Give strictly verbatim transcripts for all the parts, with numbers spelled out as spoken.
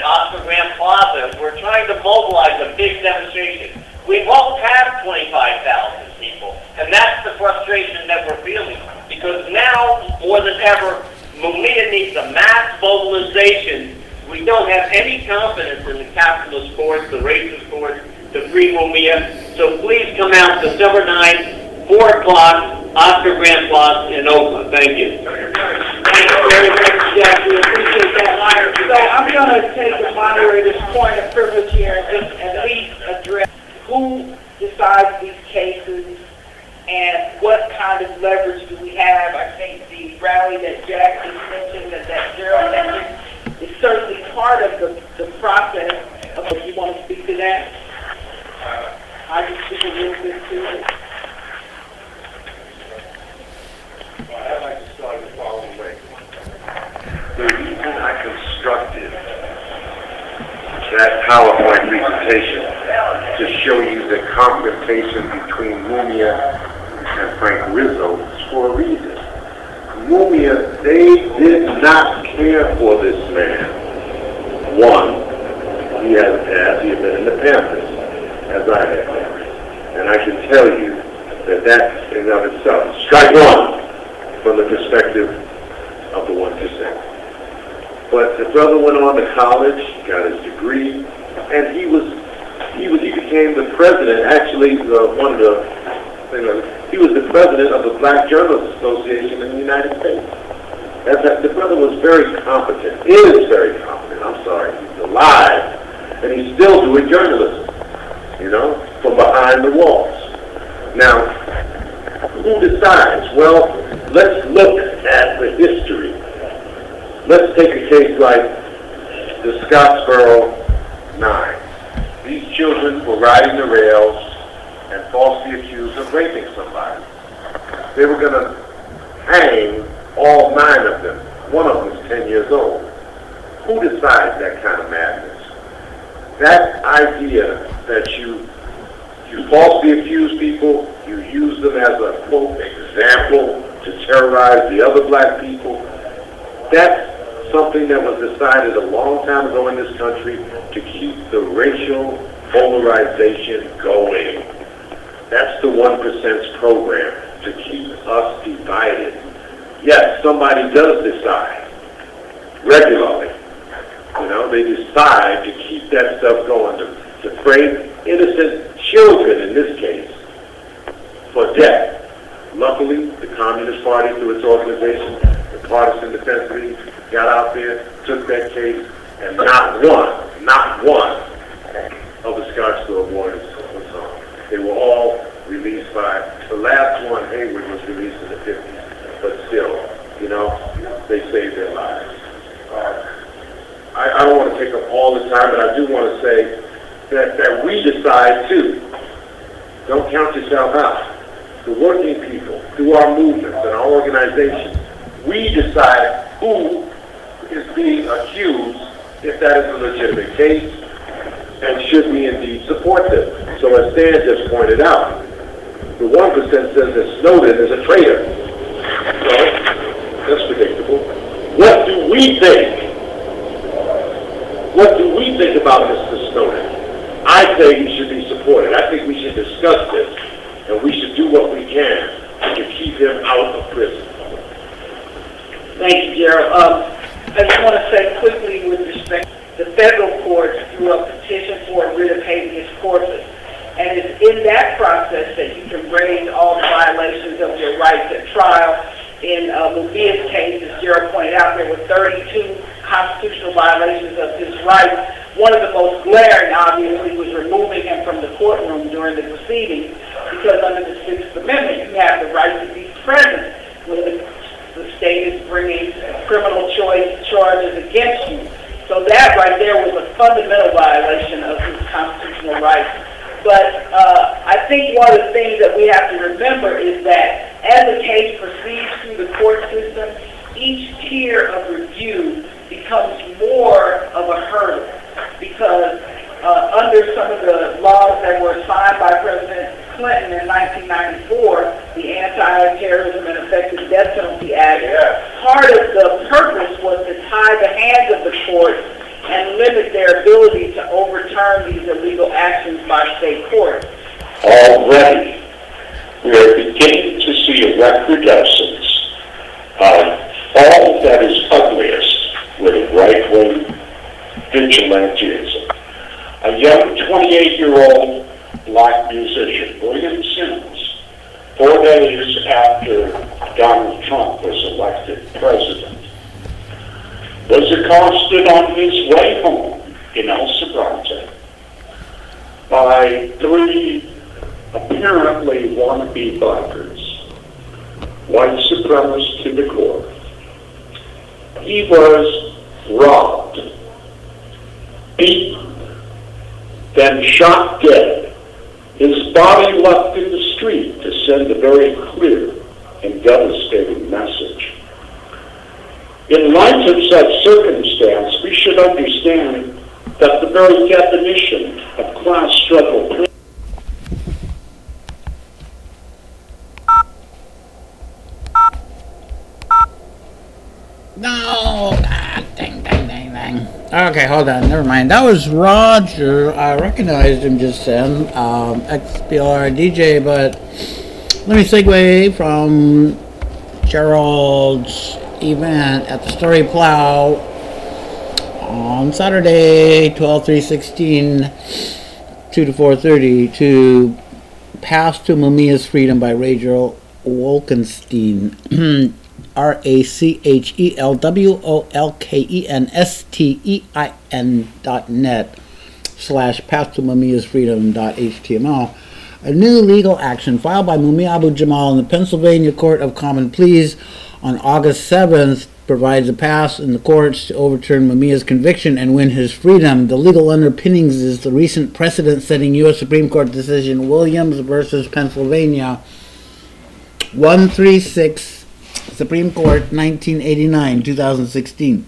Oscar Grant Plaza. We're trying to mobilize a big demonstration. We won't have twenty-five thousand people, and that's the frustration that we're feeling. Because now, more than ever, Mumia needs a mass mobilization. We don't have any confidence in the capitalist courts, the racist courts, to free Mumia. So please come out December ninth, four o'clock, Oscar Grant Plaza in Oakland. Thank you. Thank you very much, Jack. We appreciate that. So I'm going to take the moderator's point of privilege here and just at least address who decides these cases and what kind of leverage do we have. I think the rally that Jack just mentioned and that Gerald mentioned is certainly part of the, the process. If you want to speak to that, I can speak a little bit to it. Well, I'd like to start the following way. The reason I constructed that PowerPoint presentation to show you the confrontation between Mumia and Frank Rizzo is for a reason. Mumia, they did not care for this man. One, he had a past, he had been in the Panthers, as I had been. And I can tell you that that in and of itself, strike one from the perspective of the one percent. But the brother went on to college, got his degree, and he was He was. He became the president. Actually, the, one of the, you know, he was the president of the Black Journalists Association in the United States. As that, the brother was very competent. Is very competent. I'm sorry. He's alive, and he's still doing journalism. You know, from behind the walls. Now, who decides? Well, let's look at the history. Let's take a case like the Scottsboro Nine. These children were riding the rails and falsely accused of raping somebody. They were going to hang all nine of them. One of them was ten years old. Who decides that kind of madness? That idea that you you falsely accuse people, you use them as a, quote, example to terrorize the other black people, that's something that was decided a long time ago in this country to keep the racial polarization going. That's the one percent's program, to keep us divided. Yes, somebody does decide regularly. You know, they decide to keep that stuff going, to, to frame innocent children, in this case, for death. Luckily, the Communist Party, through its organization, the Partisan Defense League, got out there, took that case, and not one, not one of the Scottsboro boys was on. They were all released by, the last one, Hayward, was released in the fifties, but still, you know, they saved their lives. Uh, I, I don't want to take up all the time, but I do want to say that, that we decide too. Don't count yourself out. The working people, through our movements and our organizations, we decide who is being accused, if that is a legitimate case, and should we indeed support them. So as Stan just pointed out, the one percent says that Snowden is a traitor. So, that's predictable. What do we think? What do we think about Mister Snowden? I say he should be supported. I think we should discuss this, and we should do what we can to keep him out of prison. Thank you, Gerald. Um, I just want to say quickly with respect, the federal courts threw a petition for a writ of habeas corpus. And it's in that process that you can raise all the violations of your rights at trial. In uh, Mumia's case, as Gerald pointed out, there were thirty-two constitutional violations of his rights. One of the most glaring, obviously, was removing him from the courtroom during the proceedings, because under the Sixth Amendment, you have the right to be present when the, the state is bringing criminal choice charges against you. So that right there was a fundamental violation of his constitutional rights. But uh, I think one of the things that we have to remember is that as the case proceeds through the court system, each tier of review becomes more of a hurdle, because uh, under some of the laws that were signed by President Clinton in nineteen ninety-four, the Anti-Terrorism and Effective Death Penalty Act, yeah. part of the purpose was to tie the hands of the court and limit their ability to overturn these illegal actions by state courts. Already, we are beginning to see a recrudescence of all that is ugliest with right-wing vigilantism. A young twenty-eight-year-old black musician, William Simmons, four days after Donald Trump was elected president, was accosted on his way home in El Sobrante by three apparently wannabe bikers, white supremacists to the core. He was robbed, beaten, then shot dead, his body left in the street to send a very clear and devastating message. In light of such circumstance, we should understand that the very definition of class struggle. No! Ah, dang, dang, dang, dang. Okay, hold on. Never mind. That was Roger. I recognized him just then. Um, X P L R D J, but let me segue from Gerald's event at the Story Plow on Saturday, twelve three sixteen, two to four thirty, to Path to Mumia's Freedom by Rachel Wolkenstein. R A C H E L W O L K E N S T E I N dot net slash path to Mumia's freedom dot H T M L. A new legal action filed by Mumia Abu Jamal in the Pennsylvania Court of Common Pleas on August seventh provides a pass in the courts to overturn Mumia's conviction and win his freedom. The legal underpinnings is the recent precedent-setting U S Supreme Court decision Williams versus Pennsylvania, one thirty-six Supreme Court, nineteen eighty-nine, two thousand sixteen.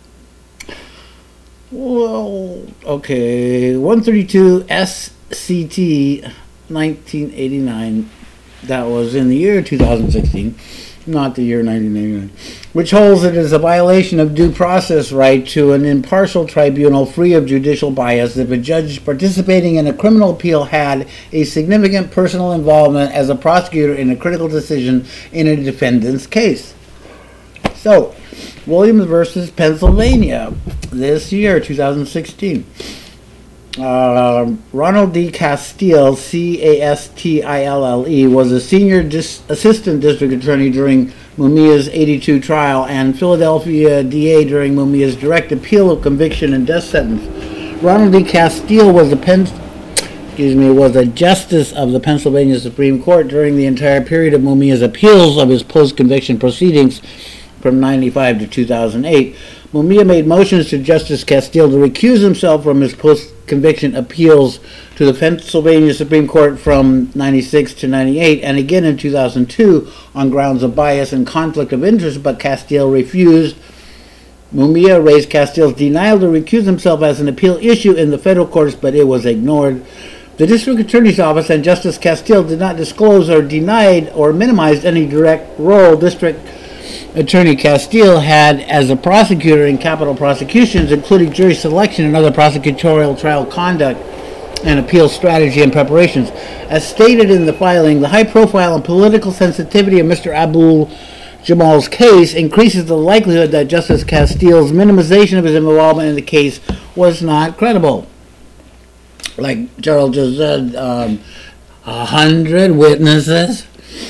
Well, okay, one thirty-two S C T, nineteen eighty-nine. That was in the year two thousand sixteen, not the year nineteen eighty-nine, which holds it as a violation of due process right to an impartial tribunal free of judicial bias if a judge participating in a criminal appeal had a significant personal involvement as a prosecutor in a critical decision in a defendant's case. So, Williams versus Pennsylvania, this year, two thousand sixteen. Uh, Ronald D. Castile, C A S T I L L E, was a senior dis- assistant district attorney during Mumia's eighty-two trial and Philadelphia D A during Mumia's direct appeal of conviction and death sentence. Ronald D. Castile was a Penn, excuse me, was a justice of the Pennsylvania Supreme Court during the entire period of Mumia's appeals of his post-conviction proceedings from ninety-five to two thousand eight. Mumia made motions to Justice Castile to recuse himself from his post-conviction appeals to the Pennsylvania Supreme Court from ninety-six to ninety-eight, and again in two thousand two on grounds of bias and conflict of interest, but Castile refused. Mumia raised Castile's denial to recuse himself as an appeal issue in the federal courts, but it was ignored. The District Attorney's Office and Justice Castile did not disclose or denied or minimized any direct role District Attorney Castile had as a prosecutor in capital prosecutions, including jury selection and other prosecutorial trial conduct and appeal strategy and preparations. As stated in the filing, the high profile and political sensitivity of Mister Abu Jamal's case increases the likelihood that Justice Castile's minimization of his involvement in the case was not credible. Like Gerald just said, um, a hundred witnesses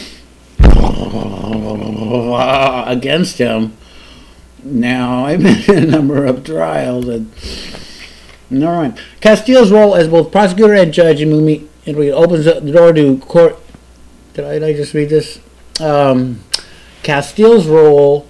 against him. Now, I've been in a number of trials. And, all right. Castile's role as both prosecutor and judge in Mumia opens the door to court. Did I, did I just read this? Um, Castile's role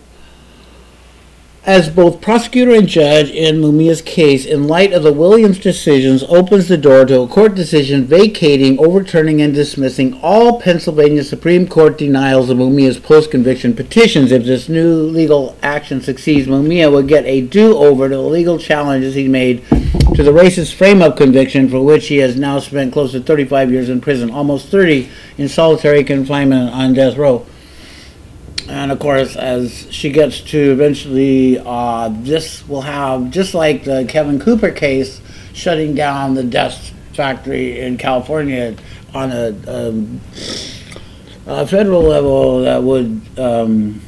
as both prosecutor and judge in Mumia's case, in light of the Williams decisions, opens the door to a court decision vacating, overturning, and dismissing all Pennsylvania Supreme Court denials of Mumia's post-conviction petitions. If this new legal action succeeds, Mumia will get a do-over to the legal challenges he made to the racist frame-up conviction, for which he has now spent close to thirty-five years in prison, almost thirty in solitary confinement on death row. And of course, as she gets to eventually, uh, this will have, just like the Kevin Cooper case, shutting down the dust factory in California on a, um, a federal level that would um,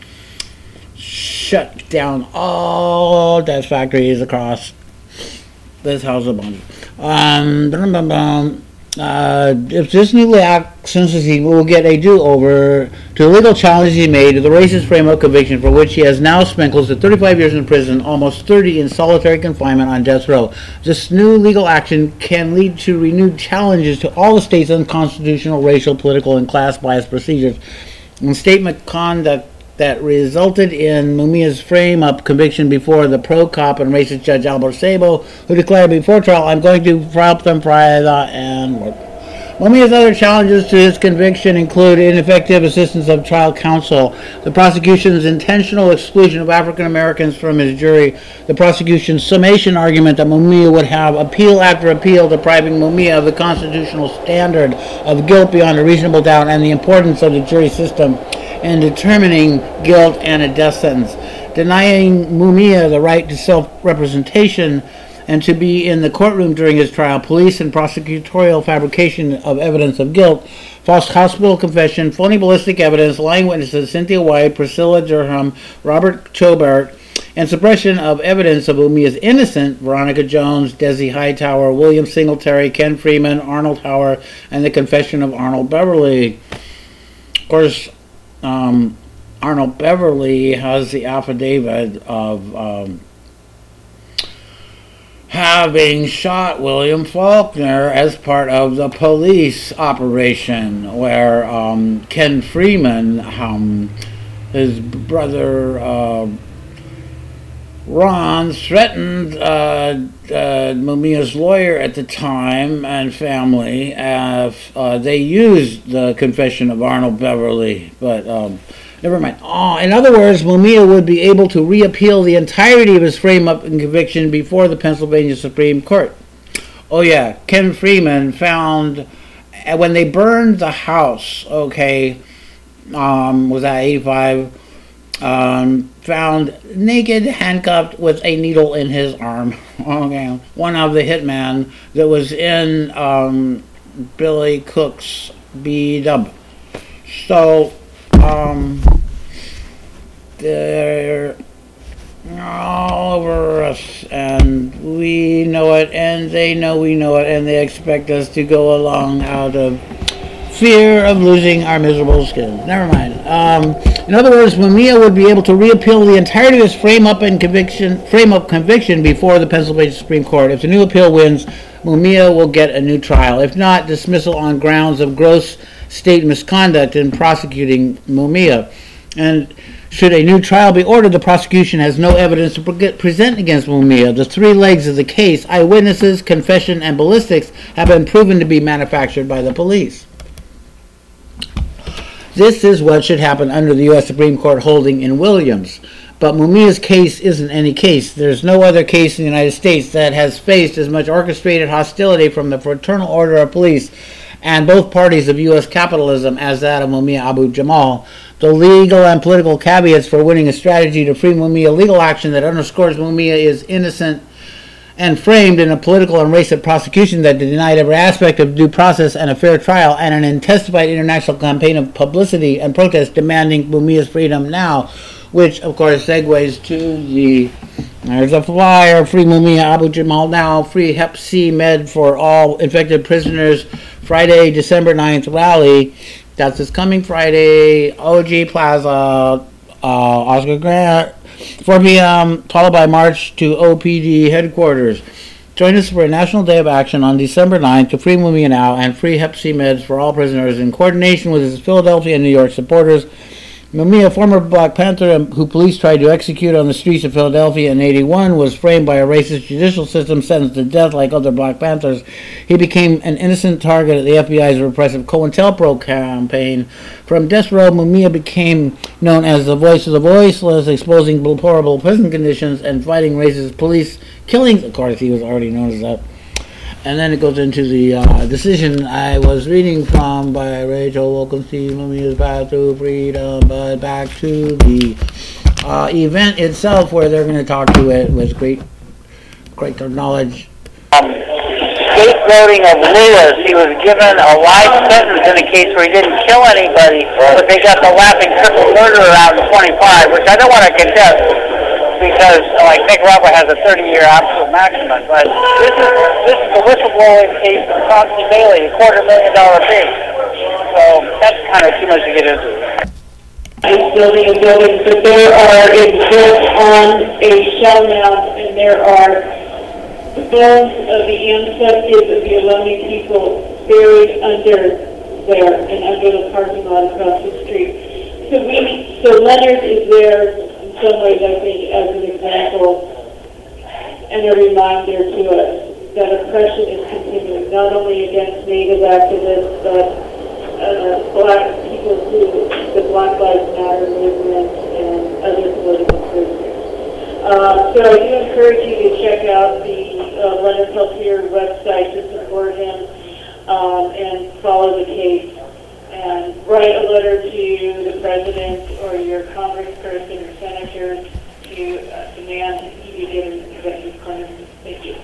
shut down all dust factories across this house a bunch. Um, bum, bum, bum. Uh, if this new act sentencing will get a do-over to the legal challenges he made to the racist frame of conviction for which he has now spent close to thirty-five years in prison, almost thirty in solitary confinement on death row. This new legal action can lead to renewed challenges to all the state's unconstitutional racial, political, and class-biased procedures and statement conduct that resulted in Mumia's frame-up conviction before the pro-cop and racist Judge Albert Sabo, who declared before trial, "I'm going to help them fry the N-word." Mumia's other challenges to his conviction include ineffective assistance of trial counsel, the prosecution's intentional exclusion of African Americans from his jury, the prosecution's summation argument that Mumia would have appeal after appeal, depriving Mumia of the constitutional standard of guilt beyond a reasonable doubt, and the importance of the jury system in determining guilt and a death sentence, denying Mumia the right to self-representation and to be in the courtroom during his trial, police and prosecutorial fabrication of evidence of guilt, false hospital confession, phony ballistic evidence, lying witnesses, Cynthia White, Priscilla Durham, Robert Chobart, and suppression of evidence of Mumia's innocence, Veronica Jones, Desi Hightower, William Singletary, Ken Freeman, Arnold Howard, and the confession of Arnold Beverly. Of course, um, Arnold Beverly has the affidavit of um, having shot William Faulkner as part of the police operation, where um, Ken Freeman, um, his brother uh, Ron, threatened uh, uh, Mumia's lawyer at the time and family. Uh, uh, they used the confession of Arnold Beverly, but um, never mind. Oh, in other words, Mumia would be able to reappeal the entirety of his frame-up and conviction before the Pennsylvania Supreme Court. Oh yeah, Ken Freeman found, when they burned the house, okay, um, was that eighty-five, um, found naked, handcuffed with a needle in his arm. Okay, one of the hitmen that was in um, Billy Cook's B-Dub. So, Um, they're all over us, and we know it, and they know we know it, and they expect us to go along out of fear of losing our miserable skins. Never mind. Um, in other words, Mumia would be able to reappeal the entirety of his frame-up and conviction, frame-up conviction before the Pennsylvania Supreme Court. If the new appeal wins, Mumia will get a new trial. If not, dismissal on grounds of gross state misconduct in prosecuting Mumia. And should a new trial be ordered, the prosecution has no evidence to pre- present against Mumia. The three legs of the case, eyewitnesses, confession, and ballistics, have been proven to be manufactured by the police. This is what should happen under the U S Supreme Court holding in Williams. But Mumia's case isn't any case. There's no other case in the United States that has faced as much orchestrated hostility from the Fraternal Order of Police and both parties of U S capitalism as that of Mumia Abu Jamal. The legal and political caveats for winning a strategy to free Mumia legal action that underscores Mumia is innocent and framed in a political and racist prosecution that denied every aspect of due process and a fair trial, and an intensified international campaign of publicity and protest demanding Mumia's freedom now, which of course segues to the, there's a flyer, free Mumia Abu Jamal now, free Hep C med for all infected prisoners, Friday, December ninth rally. That's this coming Friday, O G Plaza, uh, Oscar Grant, four p.m., followed by march to O P D headquarters. Join us for a National Day of Action on December ninth to free Mumia now and free Hep C meds for all prisoners in coordination with his Philadelphia and New York supporters. Mumia, a former Black Panther who police tried to execute on the streets of Philadelphia in eighty-one, was framed by a racist judicial system sentenced to death like other Black Panthers. He became an innocent target of the F B I's repressive COINTELPRO campaign. From death row, Mumia became known as the voice of the voiceless, exposing deplorable prison conditions and fighting racist police killings. Of course, he was already known as that. and then it goes into the uh, decision I was reading from by Rachel Wilkinson, Mumia's Path to Freedom, but back to the uh, event itself where they're going to talk to it with great, great knowledge. Scapegoating of Lewis. He was given a life sentence in a case where he didn't kill anybody, but they got the laughing triple murderer out in twenty-five, which I don't want to contest because, like, Nick Robert has a thirty-year absolute maximum. But this is this is the whistleblowing case of Chauncey Bailey, a quarter million dollar fee. So that's kind of too much to get into. It's building a building, but there are, it's built on a shell mound, and there are the bones of the ancestors of the Ohlone people buried under there and under the parking lot across the street. So we, so Leonard is there in some ways, I think, as an example and a reminder to us that oppression is continuing, not only against Native activists, but uh, Black people too, the Black Lives Matter movement and other political prisoners. Uh, so I do encourage you to check out the uh, Leonard Peltier website to support him um, and follow the case and write a letter to the president or your congressperson or senator to uh, demand that he be given executive clearance. Thank you.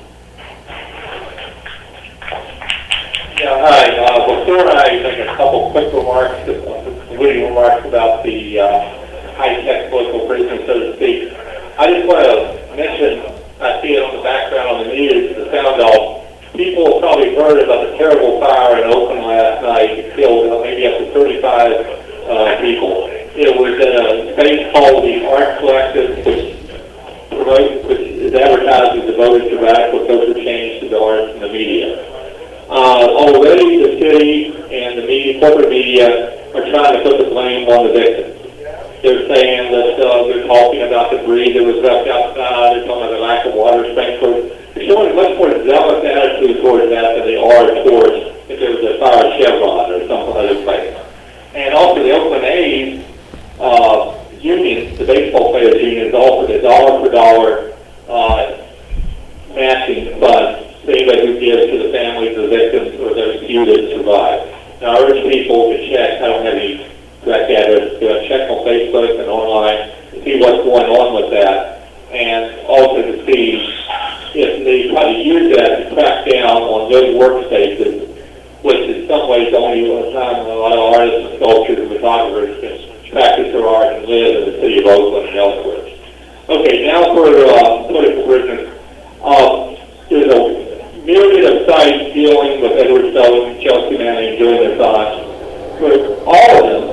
Yeah, hi. Uh, before I make a couple quick remarks, uh, witty remarks about the uh, high-tech political prisoners, so to speak, I just want to mention, I see it on the background on the news, the sound off. People have probably heard about the terrible fire in Oakland last night. It killed uh, maybe up to thirty-five uh, people. It was in a space called the Art Collective, which, promotes, which is advertised as devoted to radical social change to the arts and the media. Uh, already the city and the media, corporate media are trying to put the blame on the victims. They're saying that uh, they're talking about the debris that was left outside. They're talking about the lack of water sprinklers. They're showing a much more zealous attitude towards that than they are towards if there was a fire at Chevron or some other place. And also the Oakland A's uh, union, the baseball players union, has offered a dollar for dollar uh, matching fund to anybody who gives to the families of the victims or those few that survive. Now I urge people to check. I don't have any direct address, to check on Facebook and online to see what's going on with that, and also to see if they try to use that to crack down on those workspaces, which in some ways the only time a lot of artists and sculptors and photographers can practice their art and live in the city of Oakland and elsewhere. Okay, now for uh, political prisoners. Uh, there's a myriad of sites dealing with Edward Snowden, Chelsea Manning, and Julian Assange. For all of them,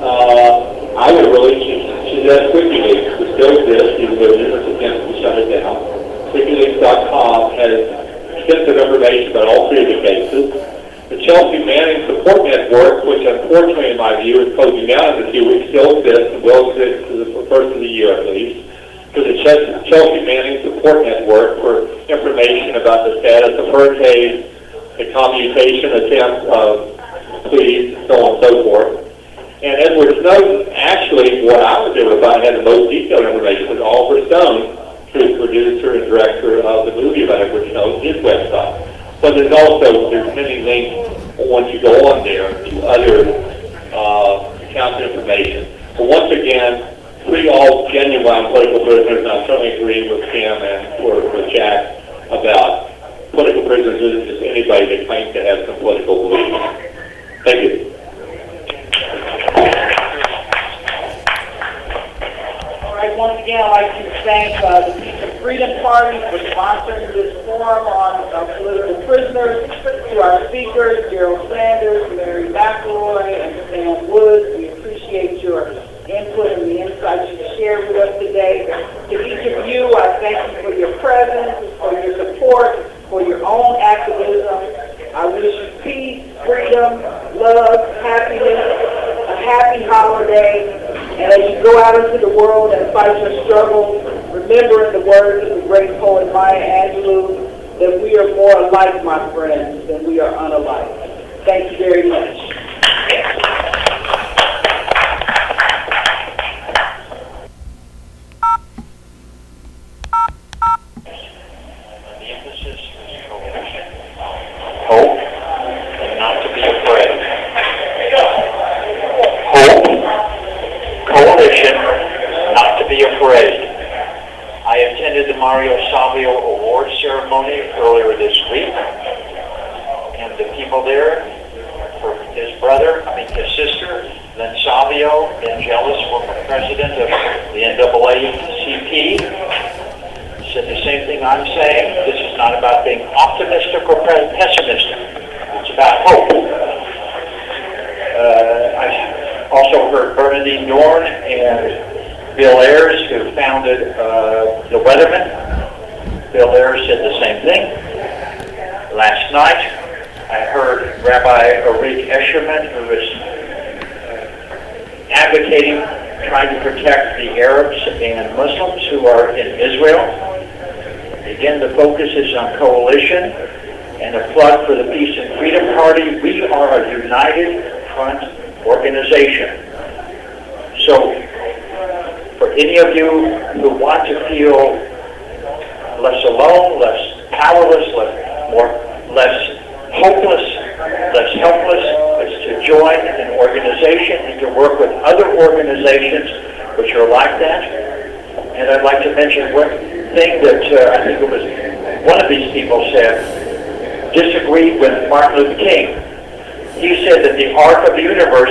Uh, I would really suggest WikiLeaks, which still exists, even though numerous attempts to shut it down. WikiLeaks dot com has extensive information about all three of the cases. The Chelsea Manning Support Network, which unfortunately in my view is closing down in a few weeks, still exists and will exist for the first of the year at least. For the Chelsea Manning Support Network for information about the status of her case, the commutation attempt of pleas, and so on and so forth. And Edward Snowden, actually, what I was able to find had the most detailed information was Oliver Stone, who's producer and director of the movie about Edward Snowden, his website. But there's also, there's many links once you go on there to other uh, accounts of information. But once again, we all genuine political prisoners, and I certainly agree with Kim and or with Jack about political prisoners isn't just anybody that claims to have some political beliefs. Thank you. All right, once again, I'd like to thank uh, the Peace and Freedom Party for sponsoring this forum on uh, political prisoners, to our speakers, Gerald Sanders, Mary McElroy, and Sam Woods. We appreciate your input and the insights you shared with us today. To each of you, I thank you for your presence, for your support, for your own activism. I wish you peace, freedom, love, happiness, a happy holiday. And as you go out into the world and fight your struggle, remember in the words of the great poet Maya Angelou, that we are more alike, my friends, than we are unalike. Thank you very much. The emphasis is coalition. ceremony earlier this week, and the people there, for his brother, I mean his sister, Lynn Savio, Angelis, former president of the N double A C P, said the same thing I'm saying. This is not about being optimistic or pessimistic. It's about hope. Uh, I also heard Bernadine Dorn and Bill Ayers, who founded uh, the Weathermen. Bill Ayers said the same thing. Last night, I heard Rabbi Arik Escherman, who is uh, advocating, trying to protect the Arabs and Muslims who are in Israel. Again, the focus is on coalition and a plug for the Peace and Freedom Party. We are a united front organization. So, for any of you who want to feel less alone, less powerless, less, more, less hopeless, less helpless, is to join an organization and to work with other organizations which are like that. And I'd like to mention one thing that uh, I think it was one of these people said, disagreed with Martin Luther King. He said that the arc of the universe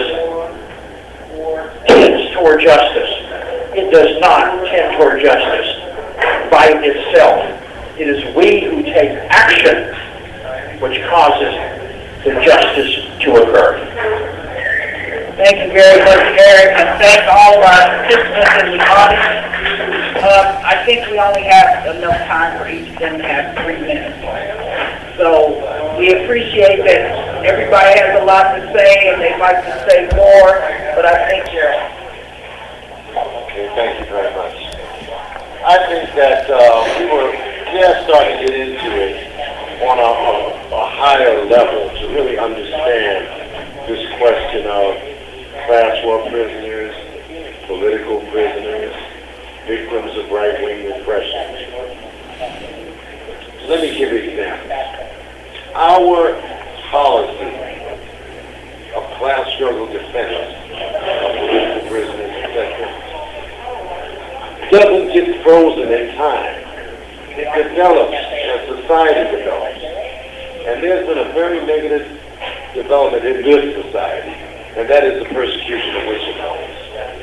tends toward justice. It does not tend toward justice by itself. It is we who take action which causes the justice to occur. Thank you very much, Eric, and thank all of our participants in the audience. Um, I think we only have enough time for each of them to have three minutes. So we appreciate that everybody has a lot to say and they'd like to say more, but I think you're... Okay, thank you very much. I think that uh, we were just starting to get into it on a, a, a higher level to really understand this question of class war prisoners, political prisoners, victims of right-wing repression. Let me give examples. Our policy of class struggle defense of political prisoners, et cetera, doesn't get frozen in time. It develops as society develops. And there's been a very negative development in this society, and that is the persecution of whistleblowers.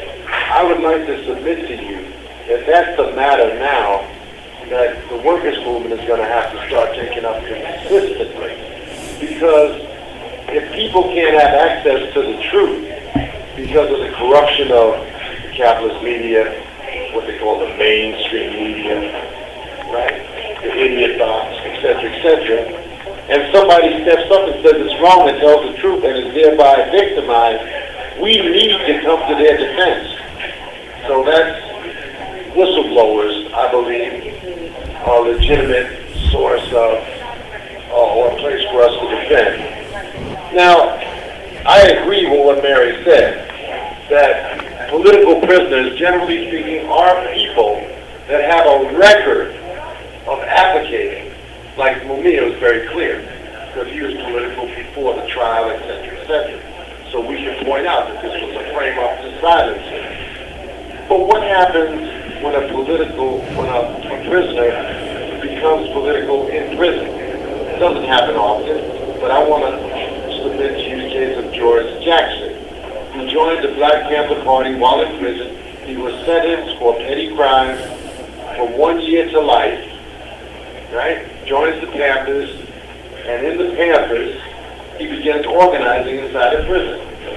I would like to submit to you that that's the matter now that the workers' movement is going to have to start taking up consistently. Because if people can't have access to the truth because of the corruption of the capitalist media, what they call the mainstream media, right, the idiot box, et cetera, et cetera, and somebody steps up and says it's wrong and tells the truth and is thereby victimized, we need to come to their defense. So that's whistleblowers, I believe, are a legitimate source of, uh, or a place for us to defend. Now, I agree with what Mary said, that political prisoners, generally speaking, are people that have a record of advocating. Like Mumia was very clear, because he was political before the trial, et cetera, et cetera. So we can point out that this was a frame-up to silence him. But what happens when a political, when a, a prisoner becomes political in prison? It doesn't happen often, but I want to submit to you the case of George Jackson. He joined the Black Panther Party while in prison. He was sentenced for petty crimes from one year to life, right? Joins the Panthers, and in the Panthers, he begins organizing inside the prison.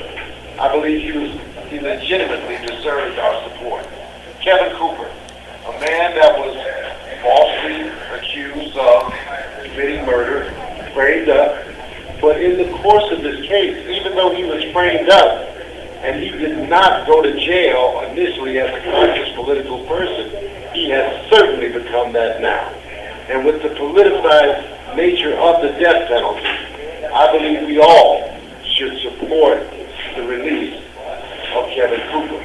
I believe he was, he legitimately deserved our support. Kevin Cooper, a man that was falsely accused of committing murder, framed up, but in the course of this case, even though he was framed up, and he did not go to jail initially as a conscious political person, he has certainly become that now. And with the politicized nature of the death penalty, I believe we all should support the release of Kevin Cooper.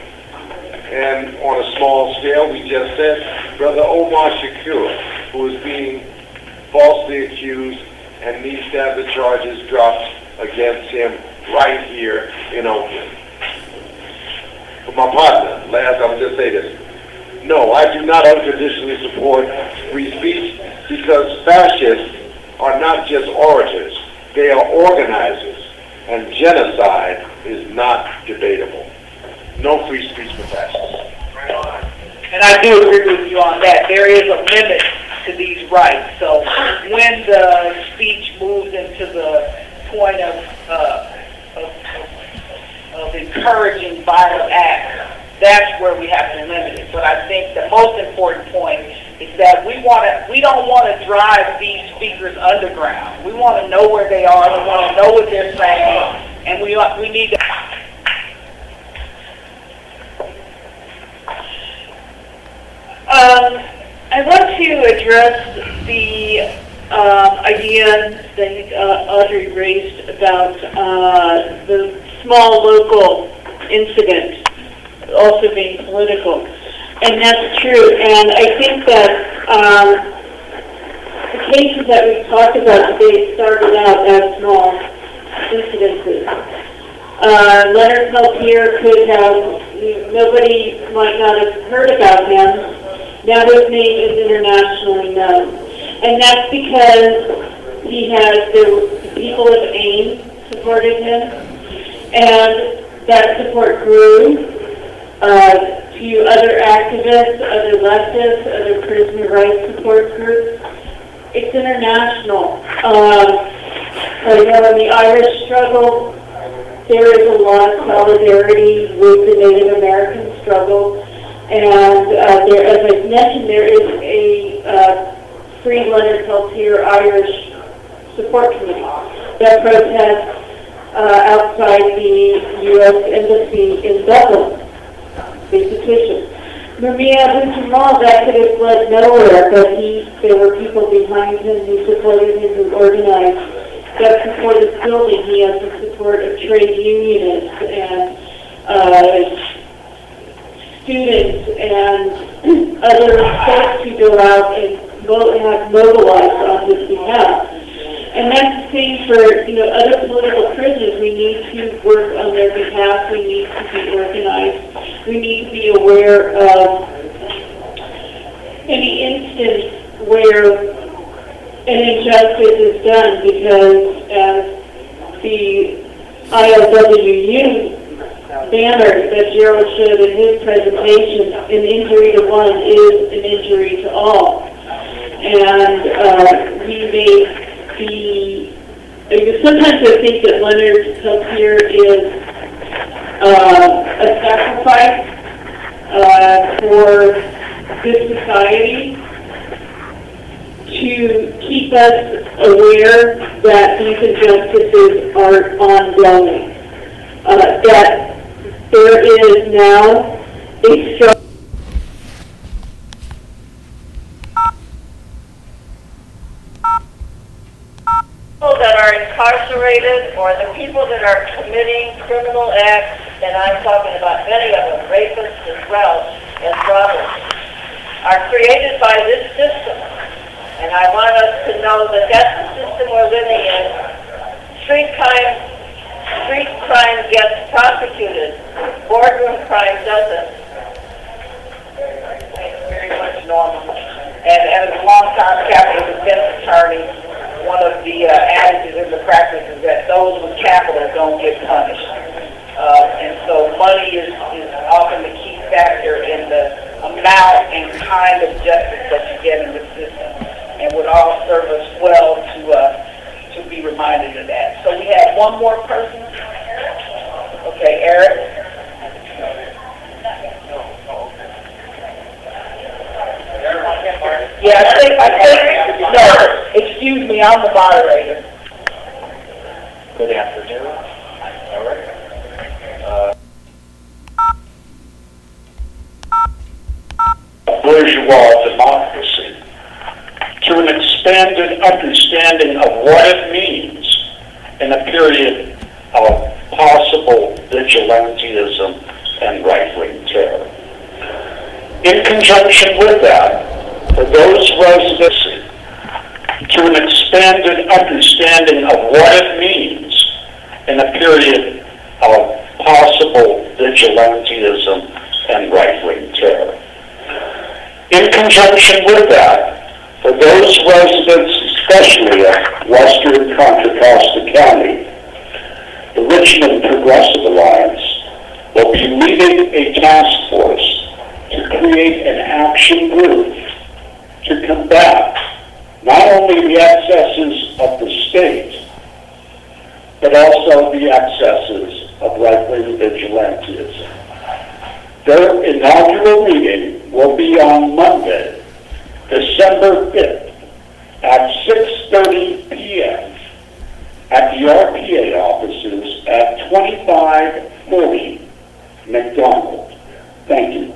And on a small scale, we just said, Brother Omar Shakur, who is being falsely accused and needs to have the charges dropped against him right here in Oakland. For my partner, last, I will just say this. No, I do not unconditionally support free speech. because fascists are not just orators, they are organizers, and genocide is not debatable. No free speech for fascists. And I do agree with you on that. There is a limit to these rights. So when the speech moves into the point of, uh, of, of encouraging violent acts, that's where we have to limit it. But I think the most important point is that we want to, we don't want to drive these speakers underground. We want to know where they are. We want to know what they're saying, and we we need to. Um, I want to address the um, idea that uh, Audrey raised about uh, the small local incident also being political. And that's true. And I think that um, the cases that we've talked about today started out as small incidences. Uh, Leonard Peltier could have, nobody might not have heard about him. Now his name is internationally known. And that's because he has, the people of AIM supported him, and that support grew uh, to other activists, other leftists, other prisoner rights support groups. It's international. Um, I know in the Irish struggle, there is a lot of solidarity with the Native American struggle. And uh, there, as I mentioned, there is a uh, Free Leonard Peltier Irish support committee that protests uh, outside the U S Embassy in Dublin. They petition. Mumia Abu-Jamal, that could have led nowhere, but he, there were people behind him who supported him, who organized. That support is building. He has the support of trade unionists and uh, students and other folks who go out and have mobilized on his behalf. And that's the same for, you know, other political prisoners. We need to work on their behalf. We need to be organized. We need to be aware of any instance where an injustice is done, because as the I O W U banner that Gerald showed in his presentation, an injury to one is an injury to all. And uh, we may be, sometimes I think that Leonard Peltier is uh, a sacrifice uh, for this society to keep us aware that these injustices are ongoing. Uh, that there is now a struggle that are incarcerated, or the people that are committing criminal acts, and I'm talking about many of them, rapists as well as robbers, are created by this system. And I want us to know that that's the system we're living in. Street crime, street crime gets prosecuted. Boardroom crime doesn't. It's very much normal. And as a long-time capital defense attorney, one of the uh, adages in the practice is that those with capital don't get punished. Uh, and so money is, is often the key factor in the amount and kind of justice that you get in the system. And would all serve us well to uh, to be reminded of that. So we have one more person. Okay, Eric. Yeah, I think, I think, no, excuse me, I'm the moderator. Good afternoon. I'm Eric. Uh, bourgeois democracy to an expanded understanding of what it means in a period of possible vigilantism and right-wing terror. In conjunction with that, for those residents, to an expanded understanding of what it means in a period of possible vigilantism and right-wing terror. In conjunction with that, For those residents, especially of western Contra Costa County, the Richmond Progressive Alliance will be leading a task force to create an action group to combat not only the excesses of the state, but also the excesses of right-wing vigilantism. Their inaugural meeting will be on Monday, December fifth, at six thirty p m at the R P A offices at twenty-five forty McDonald. Thank you.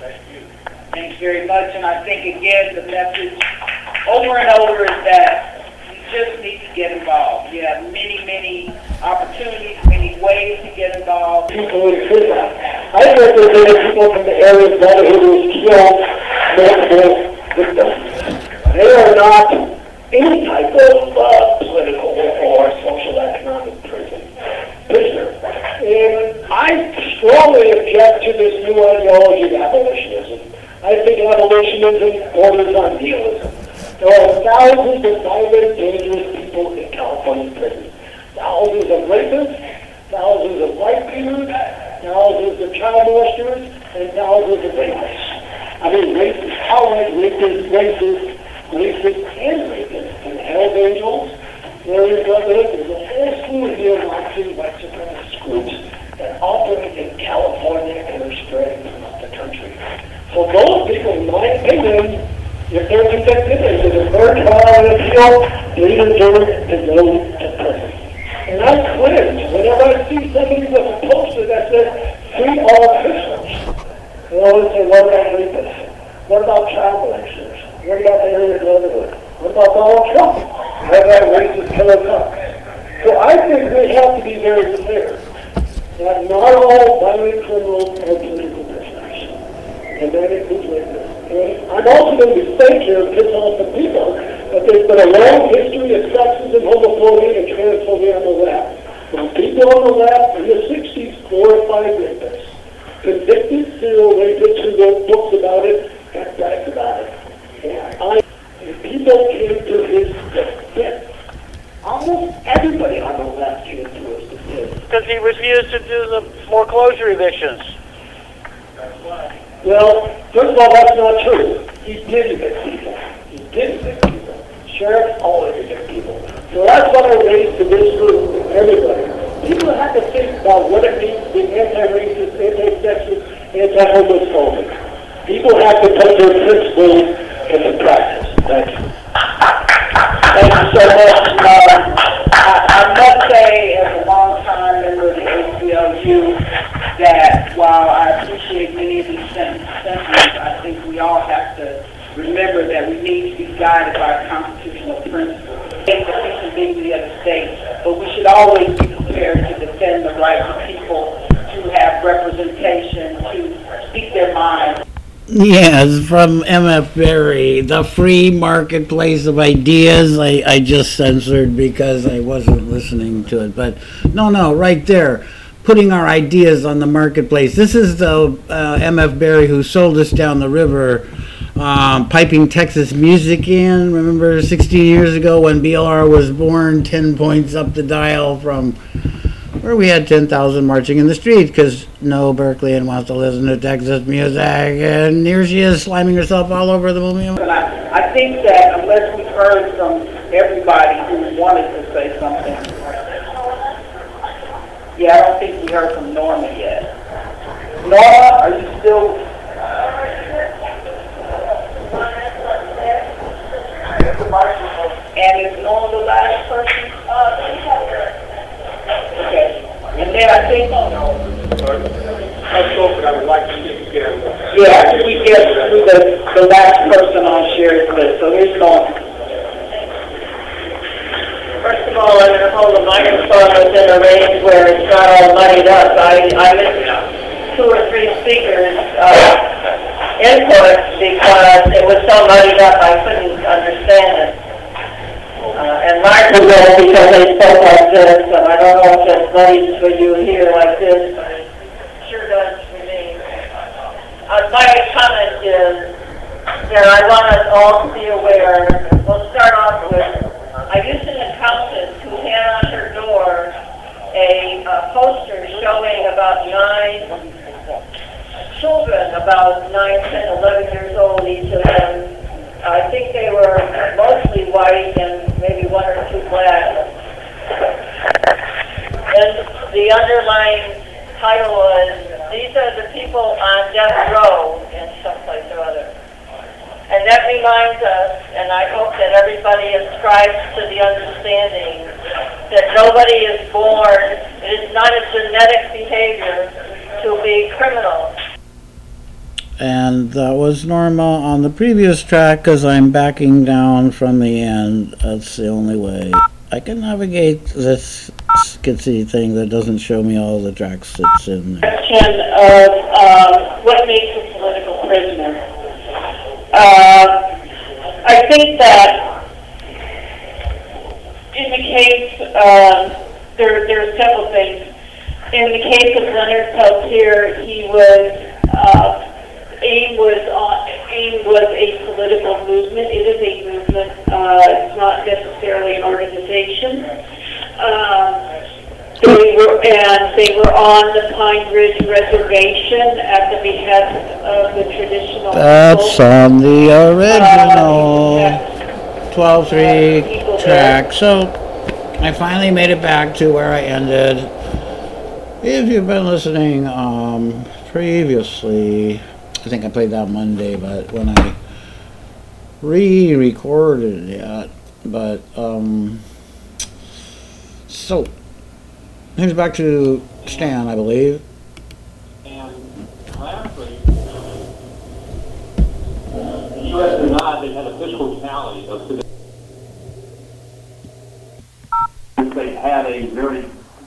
Thanks very much, and I think again the message over and over is that you just need to get involved. You have many, many opportunities, many ways to get involved. People in prison. I represented people from the areas that who was killed, multiple victims. They are not any type of uh, political or social economic prison prisoner. And I strongly object to this new ideology of abolitionism. I think abolitionism borders on nihilism. There are thousands of violent, dangerous people in California prisons. Thousands of rapists, thousands of white beaters, thousands of child molesters, and thousands of rapists. I mean, rapists, tolerant rapists, racists, racists, and rapists, and Hell's Angels. There is a, there's a whole slew of neo-Nazi white supremacist groups that operate in California and are spreading throughout the country. So those people, in my opinion, if they're convicted and there's a third trial and appeal, they deserve to go to prison. And I cringe whenever I see somebody with a poster that says, free all prisoners. They always say, what about rapists? What about child molesters? What about the area brotherhood? What about Donald Trump? What about racist killer cops? So I think we have to be very clear that not all violent criminals are political prisoners. And that includes rapists. And I'm also going to be fake here and piss off the people, but there's been a long history of sexism, homophobia, and transphobia on the left. From people on the left in the sixties glorified rapists. Convicted serial rapists who wrote books about it and bragged about it. And I, and people came to his defense. Almost everybody on the left came to his defense. Because he refused to do the foreclosure evictions. Well, first of all, that's not true. He did evict people. He did evict people. Sheriffs always evict people. So that's what I raised to this group, everybody. People have to think about what it means to be anti-racist, anti-sexist, anti-homophobic. People have to put their principles into practice. Thank you. Thank you so much. Um, I, I must say, as a long-time member of the A C L U, that while I appreciate many of these sentiments, I think we all have to remember that we need to be guided by constitutional principles. The peace and dignity of the state, but we should always be prepared to defend the right of people to have representation, to speak their mind. Yes, from M F Berry, the free marketplace of ideas. I, I just censored because I wasn't listening to it. But no, no, right there. Putting our ideas on the marketplace. This is the uh, M F Berry who sold us down the river, um, piping Texas music in. Remember sixteen years ago when B L R was born, ten points up the dial from where we had ten thousand marching in the street because no Berkeleyan wants to listen to Texas music. And here she is sliming herself all over the movie. And I, I think that unless we've heard from everybody who wanted to say something, yeah, I don't think we heard from Norma yet. Norma, are you still? And is Norma the last person? Okay. And then I think. I spoke, but I would like to speak again. Yeah, we get through the, the last person on Sherry's list. So here's Norma. First of all, I'm going to hold the microphone within a range where it's not all muddied up. I, I missed two or three speakers' uh, input because it was so muddied up I couldn't understand it. Uh, and Mark was there because they spoke like this, and I don't know if it's muddy for you here like this, but it sure does for me. Uh, my comment is, that I want us all to be aware. We'll start off with, I used an accountant who had on her door a uh, poster showing about nine children, about nine, ten, eleven years old, each of them. I think they were mostly white and maybe one or two black. And the underlying title was, "These are the people on death row," in some place or other. And that reminds us, and I hope that everybody ascribes to the understanding that nobody is born, it is not a genetic behavior to be criminal. And that was Norma on the previous track, because I'm backing down from the end. That's the only way I can navigate this skitsy thing that doesn't show me all the tracks that's in there. Question of um, what makes a political prisoner. Uh, I think that in the case, uh, there, there are several things. In the case of Leonard Peltier, he was, uh, AIM was, on, AIM was a political movement. It is a movement. Uh, it's not necessarily an organization. Um, They were, and they were on the Pine Ridge Reservation at the behest of the traditional That's people. on the original Uh, twelve three track. So I finally made it back to where I ended. If you've been listening um, previously, I think I played that Monday, but when I re-recorded it, but um, so here's back to Stan, I believe. And lastly, the U S denied they had official tally of today. They had a very,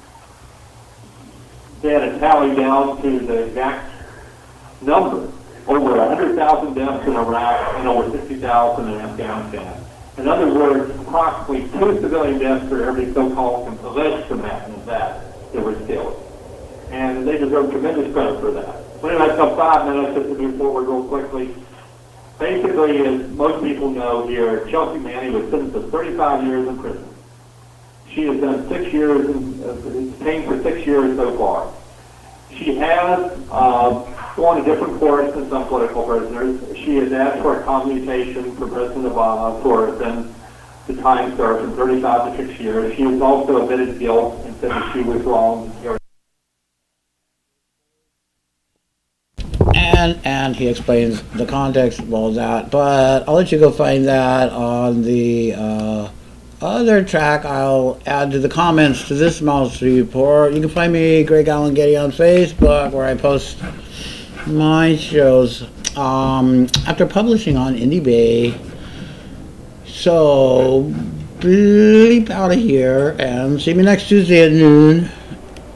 they had a tally down to the exact number. Over one hundred thousand deaths in Iraq and over fifty thousand in Afghanistan. In other words, approximately two civilian deaths for every so-called alleged combatant of that that was killed. And they deserve tremendous credit for that. Well, anyway, some five minutes just to move forward real quickly. Basically, as most people know here, Chelsea Manning was sentenced to thirty-five years in prison. She has done six years, in, uh, detained for six years so far. She has uh, gone to different courts than some political prisoners. She has asked for a commutation for President Obama for then the time served from thirty-five to six years. She has also admitted guilt and said that she was wrong. And and he explains the context of all that, but I'll let you go find that on the uh, other track. I'll add to the comments to this Mouse Report. You can find me, Greg Allen Getty, on Facebook, where I post my shows um, after publishing on Indie Bay. So bleep out of here and see me next Tuesday at noon.